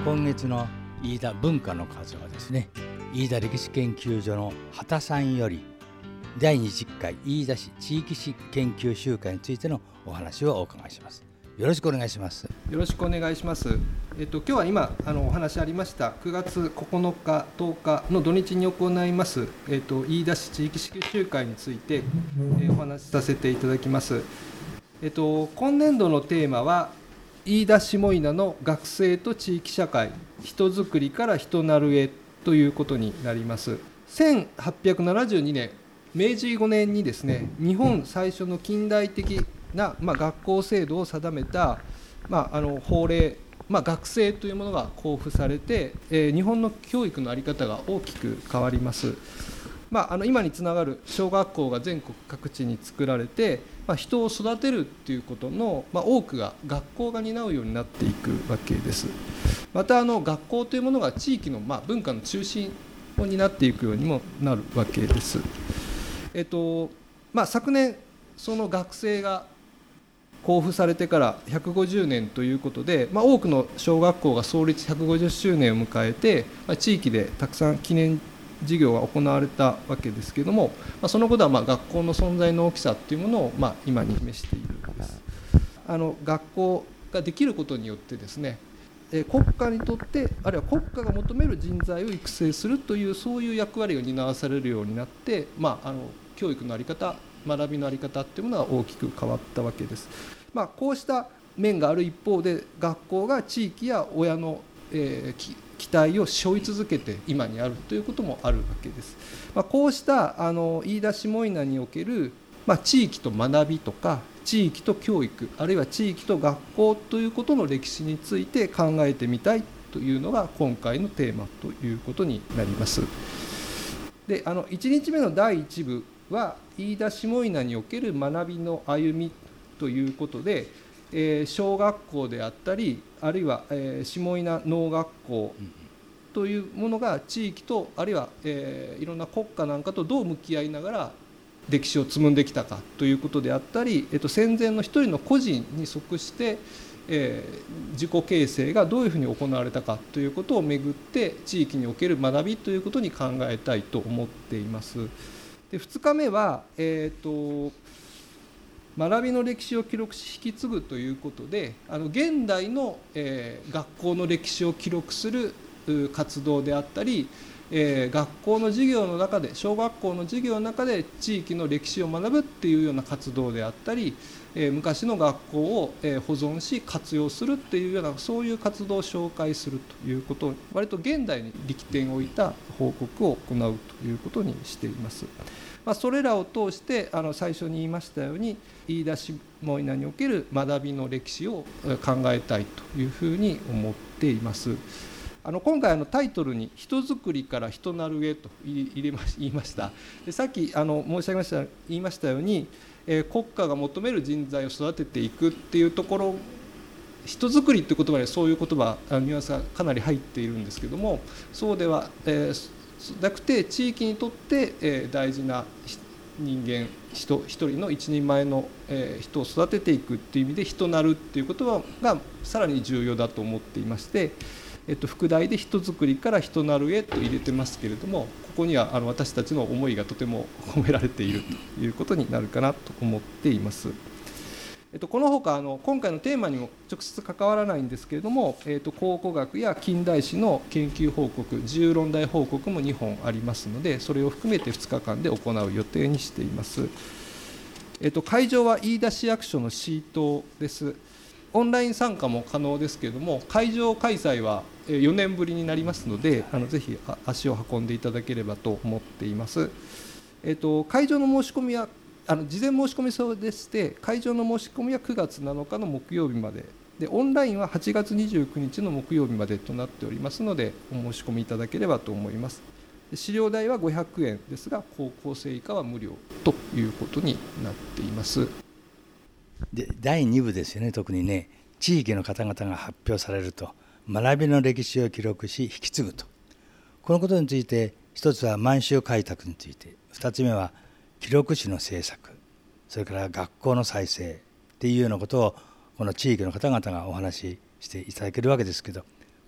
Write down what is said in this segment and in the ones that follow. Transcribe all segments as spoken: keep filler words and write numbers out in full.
今月の飯田文化の風はですね、飯田歴史研究所の畑さんよりだいにじゅっかい飯田市地域史研究集会についてのお話をお伺いします。よろしくお願いします。 よろしくお願いします。えっと、今日は今あのお話ありましたくがつここのかとおかの土日に行います、えっと、飯田市地域史研究集会について、えー、お話しさせていただきます。えっと、今年度のテーマは飯田下稲の学生と地域社会、人づくりから人なるへということになります。せんはっぴゃくななじゅうにねん、めいじごねんにですね、日本最初の近代的な、まあ、学校制度を定めた、まあ、あの法令、まあ、学制というものが公布されて、えー、日本の教育の在り方が大きく変わります。まあ、あの今につながる小学校が全国各地に作られて、まあ、人を育てるっていうことの、まあ、多くが学校が担うようになっていくわけです。またあの学校というものが地域の、まあ、文化の中心を担っていくようにもなるわけです。えっとまあ、昨年その学制が公布されてからひゃくごじゅうねんということで、まあ、多くの小学校が創立ひゃくごじゅっしゅうねんを迎えて、まあ、地域でたくさん記念事業が行われたわけですけれども、まあ、そのことはまあ学校の存在の大きさというものをまあ今に示しているんです。あの学校ができることによってですね、国家にとってあるいは国家が求める人材を育成するというそういう役割を担わされるようになって、まあ、あの教育の在り方、学びの在り方というものが大きく変わったわけです。まあ、こうした面がある一方で、学校が地域や親の、えー、期待を背負い続けて今にあるということもあるわけです。まあ、こうしたあの飯田下稲における、まあ、地域と学びとか地域と教育、あるいは地域と学校ということの歴史について考えてみたいというのが今回のテーマということになります。で、あのいちにちめのだいいちぶは飯田下稲における学びの歩みということで、えー、小学校であったり、あるいは、えー、下稲農学校というものが地域と、あるいは、えー、いろんな国家なんかとどう向き合いながら歴史を紡んできたかということであったり、えっと、戦前の一人の個人に即して、えー、自己形成がどういうふうに行われたかということをめぐって地域における学びということに考えたいと思っています。で、ふつかめは、えー、と学びの歴史を記録し引き継ぐということで、あの現代の、えー、学校の歴史を記録する活動であったり、えー、学校の授業の中で小学校の授業の中で地域の歴史を学ぶっていうような活動であったり、えー、昔の学校を、えー、保存し活用するっていうようなそういう活動を紹介するということを割と現代に力点を置いた報告を行うということにしています。まあ、それらを通してあの最初に言いましたように飯田下稲における学びの歴史を考えたいというふうに思っています。あの今回あのタイトルに人づくりから人なるへと入れま言いました。で、さっきあの申し上げました言いましたように、えー、国家が求める人材を育てていくっていうところ、人づくりっていう言葉でそういう言葉ニュアンスがかなり入っているんですけども、そうでは、えー、なくて地域にとって、えー、大事な人間人一人の一人前の、えー、人を育てていくっていう意味で人なるっていう言葉がさらに重要だと思っていまして、えっと、副題で人づくりから人なるへと入れてますけれども、ここにはあの私たちの思いがとても込められているということになるかなと思っています。えっと、このほかあの今回のテーマにも直接関わらないんですけれども、えっと、考古学や近代史の研究報告、自由論題報告もにほんありますので、それを含めてふつかかんで行う予定にしています。えっと、会場は飯田市役所の シー棟です。オンライン参加も可能ですけれども、会場開催はよねんぶりになりますので、あのぜひ足を運んでいただければと思っています。えっと、会場の申し込みはあの事前申し込みそうでして、会場の申し込みはくがつなのかの木曜日までで、オンラインははちがつにじゅうくにちの木曜日までとなっておりますので、お申し込みいただければと思います。資料代はごひゃくえんですが、高校生以下は無料ということになっています。 で、だいにぶですよね。特にね、地域の方々が発表されると、学びの歴史を記録し引き継ぐと、このことについて一つは満州開拓について、二つ目は記録誌の制作、それから学校の再生っていうようなことをこの地域の方々がお話ししていただけるわけですけど、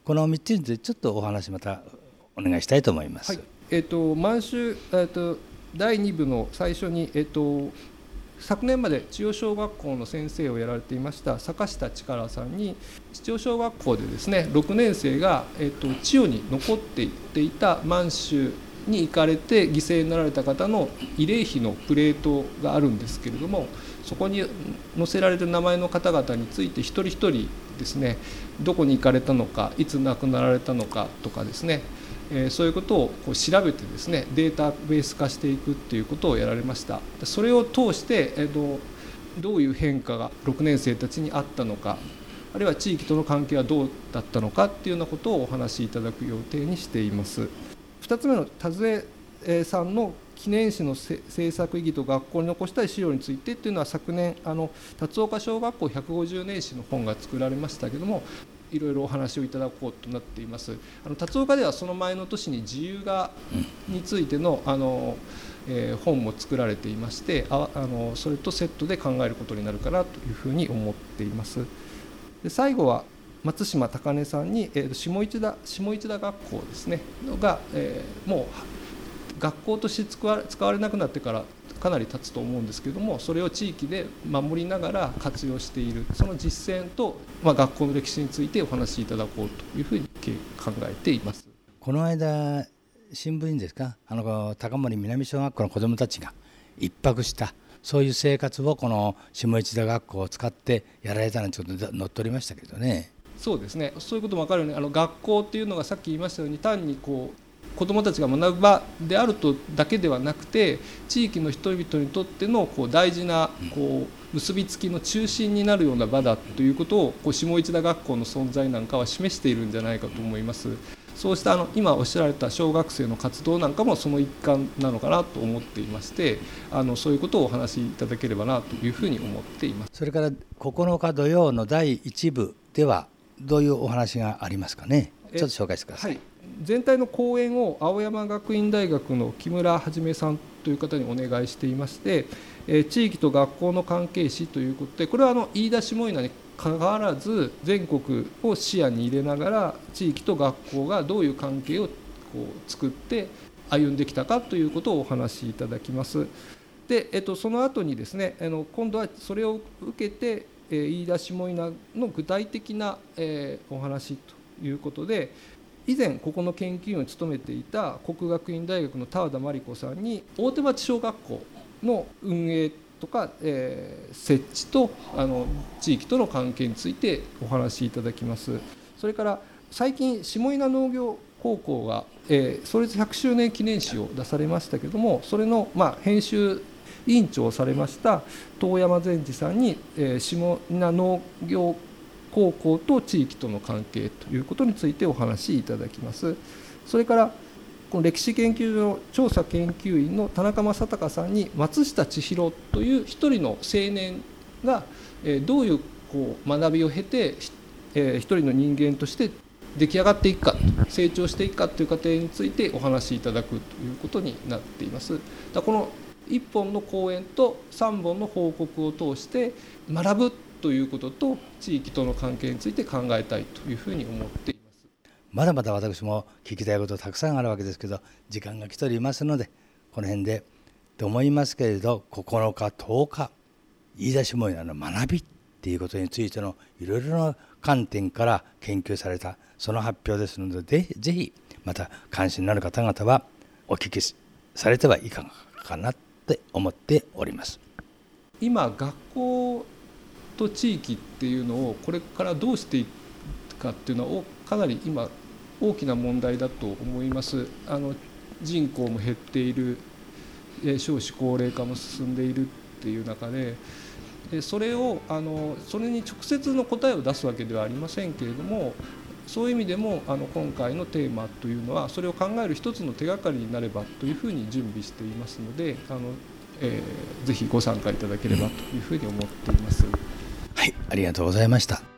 このみっつについてちょっとお話またお願いしたいと思います。 はい、えーと、満州、えーと、だいに部の最初に、えーと、昨年まで千代小学校の先生をやられていました坂下力さんに、千代小学校でですねろくねん生が、えーと、千代に残っていっていた満州に行かれて犠牲になられた方の慰霊碑のプレートがあるんですけれども、そこに載せられる名前の方々について一人一人ですね、どこに行かれたのか、いつ亡くなられたのかとかですね、えー、そういうことをこう調べてですねデータベース化していくっていうことをやられました。それを通して、えー、とどういう変化がろくねん生たちにあったのか、あるいは地域との関係はどうだったのかっていうようなことをお話しいただく予定にしています。ふたつめの田添さんの記念誌の制作意義と学校に残したい資料についてというのは、昨年あの辰岡小学校ひゃくごじゅうねん史の本が作られましたけども、いろいろお話をいただこうとなっています。あの辰岡ではその前の年に自由画についての、あの、えー、本も作られていまして、ああのそれとセットで考えることになるかなというふうに思っています。で最後は松島高根さんに、えー、下市田下市田学校ですねが、えー、もう学校として使われ、使われなくなってからかなり経つと思うんですけれども、それを地域で守りながら活用している、その実践と、まあ、学校の歴史についてお話しいただこうというふうに考えています。 この間新聞にですか、あの高森南小学校の子どもたちが一泊したそういう生活をこの下市田学校を使ってやられたのにちょっと載っておりましたけどね。 そうですね、そういうことも分かるように、あの学校っていうのがさっき言いましたように、単にこう子どもたちが学ぶ場であるとだけではなくて、地域の人々にとってのこう大事なこう結びつきの中心になるような場だということを、こう下市田学校の存在なんかは示しているんじゃないかと思います。そうしたあの今おっしゃられた小学生の活動なんかもその一環なのかなと思っていまして、あのそういうことをお話しいただければなというふうに思っています。 それからここのか土曜のだいいち部ではどういうお話がありますかね。ちょっと紹介してください。 はい、全体の講演を青山学院大学の木村はじめさんという方にお願いしていまして、地域と学校の関係史ということで、これはあの飯田下稲にかかわらず全国を視野に入れながら、地域と学校がどういう関係をこう作って歩んできたかということをお話しいただきます。で、えっと、その後にですね、あの今度はそれを受けて飯田下稲の具体的な、えー、お話ということで、以前ここの研究員を務めていた国学院大学の田和田真理子さんに大手町小学校の運営とか、えー、設置とあの地域との関係についてお話しいただきます。それから最近下稲農業高校が、えー、創立ひゃくしゅうねん記念誌を出されましたけれども、それの、まあ、編集委員長をされました遠山善治さんに、えー、下稲農業高校と地域との関係ということについてお話しいただきます。それからこの歴史研究所の調査研究員の田中正隆さんに松下千尋という一人の青年がどういうこう学びを経て一人の人間として出来上がっていくか、成長していくかという過程についてお話しいただくということになっています。だこのいっぽんの講演とさんぼんの報告を通して学ぶということと地域との関係について考えたいというふうに思っています。 まだまだ私も聞きたいことたくさんあるわけですけど、時間が来ておりますのでこの辺でと思いますけれど、ここのかとおか飯田下稲の学びっていうことについてのいろいろな観点から研究されたその発表ですので、ぜひまた関心のある方々はお聞きされてはいかがかなって思っております。 今学校と地域っていうのをこれからどうしていくかっていうのはかなり今大きな問題だと思います。あの人口も減っている、少子高齢化も進んでいるっていう中で、それをあのそれに直接の答えを出すわけではありませんけれども、そういう意味でもあの今回のテーマというのはそれを考える一つの手がかりになればというふうに準備していますので、あの、えー、ぜひご参加いただければというふうに思っています。 はい、ありがとうございました。